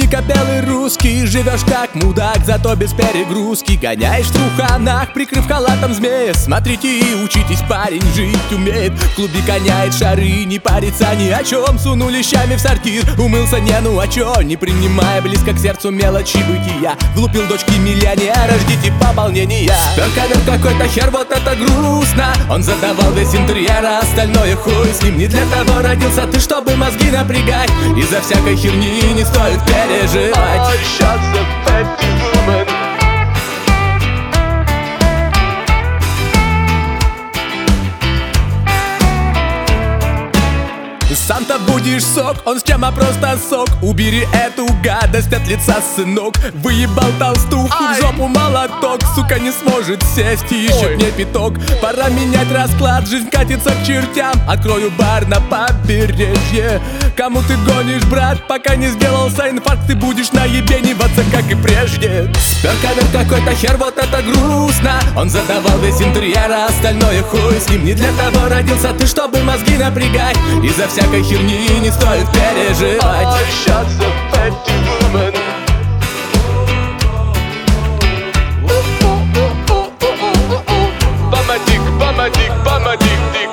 белый русский. Живешь как мудак, зато без перегрузки. Гоняешь в труханах, прикрыв халатом змея. Смотрите и учитесь, парень жить умеет. В клубе гоняет шары, не парится ни о чем. Сунул лещами в сортир, умылся не ну а чё. Не принимая близко к сердцу мелочи бытия. Влупил дочки миллионера, ждите пополнения. Спер ковер какой-то хер, вот это грустно. Он задавал весь интерьер, а остальное хуй с ним. Не для того родился ты, чтобы мозги напрягать. Из-за всякой херни не стоит переживать. Сам-то будешь сок, он с чем, а просто сок. Убери эту гадость от лица, сынок. Выебал толстуху, в жопу молоток. Сука не сможет сесть, и еще мне пяток. Пора менять расклад, жизнь катится к чертям. Открою бар на побережье. Кому ты гонишь, брат, пока не сделался инфаркт? Ты будешь наебениваться, как и прежде. Спер ковер какой-то хер, вот это грустно. Он задавал весь интерьер, а остальное хуй с ним. Не для того родился ты, чтобы мозги напрягать. Из-за всякой херни не стоит переживать. Бамадик, бамадик, бамадик, дик.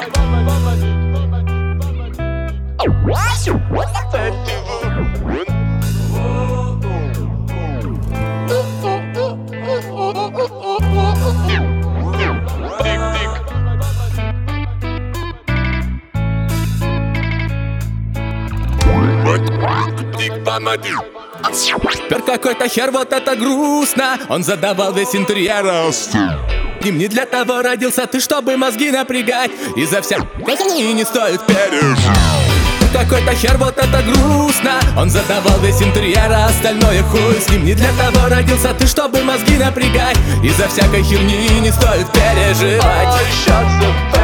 Спер какой-то хер, вот это грустно. Он задавал весь интерьер. Им не для того родился ты, чтобы мозги напрягать. Из-за всякой херни не стоит переживать. Какой-то хер, вот это грустно. Он задавал весь интерьер, а остальное хуй с ним. Не для того родился ты, чтобы мозги напрягать. Из-за всякой херни не стоит переживать.